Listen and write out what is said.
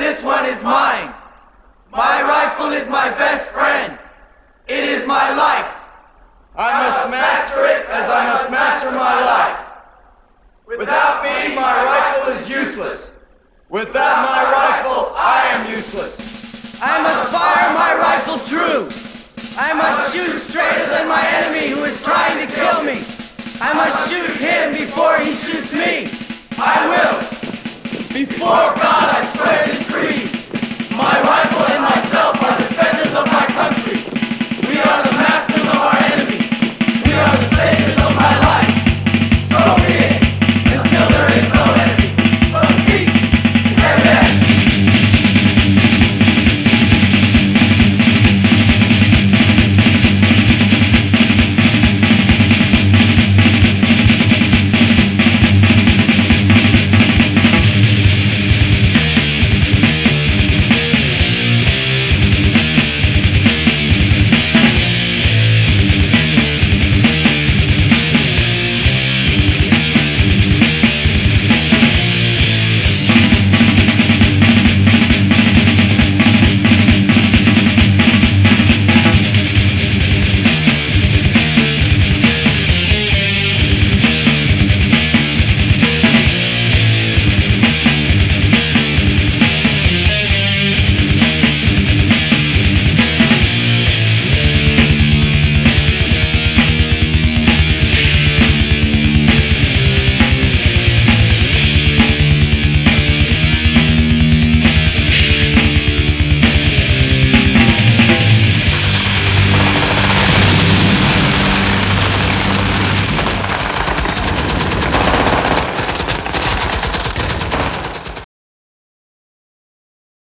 this one is mine. My rifle is my best friend. It is my life. I must master it as I must master my life. Without me, my rifle is useless. Without my rifle, I am useless. I must fire my rifle true. I must shoot straighter than my enemy who is trying to kill me. I must shoot him before he shoots me. I will. Before God, I swear this creed. My rifle